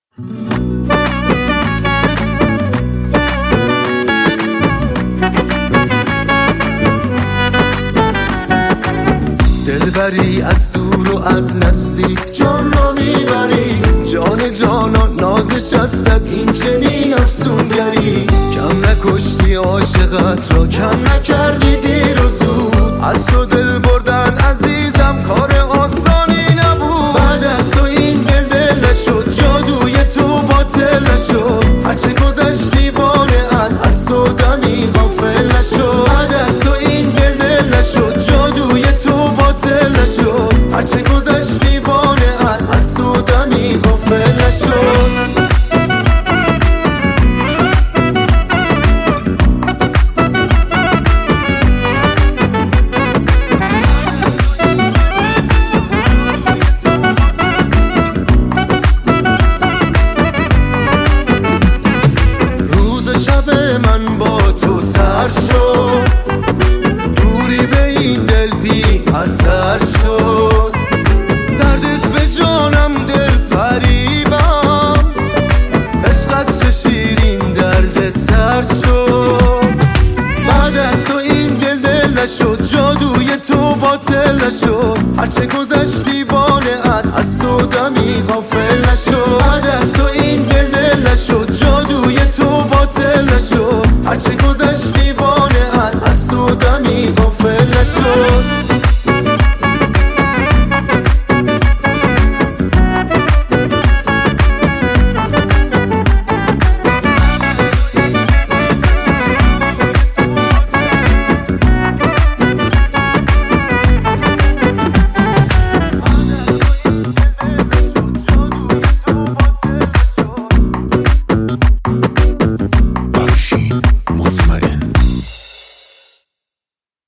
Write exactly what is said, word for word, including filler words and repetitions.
دلبری از دور و از نزدیک جان را میبری، جان جانان نازش هستد این چنین افسونگری. کم نکشتی عاشقت را، کم نکردی دیر و زود، از تو دل بردن عزیزم کار آسانی نبود. بعد از تو این دل دل نشد، جادوی تو باطل نشد، هرچه گذشت دیوانه ات از تو دمی غافل نشد. بعد از تو این دل دل نشد، جادوی تو باطل نشد، هرچه گذشت دیوانه ات از تو دمی غافل نشد. من با تو سر شد، دوری به این دل بی اثر شد. دردت به جانم دل فریبم، عشقت چه شیرین درد سر شد. بعد از تو این دل دل نشد، جادوی تو باطل نشد، هرچه گذشت دیوانه ات از تو دمی غافل نشد. بعد از تو این دل دل نشد، جادوی تو باطل نشد، هرچه گذشت دیوانه ات از تو دمی غافل نشد.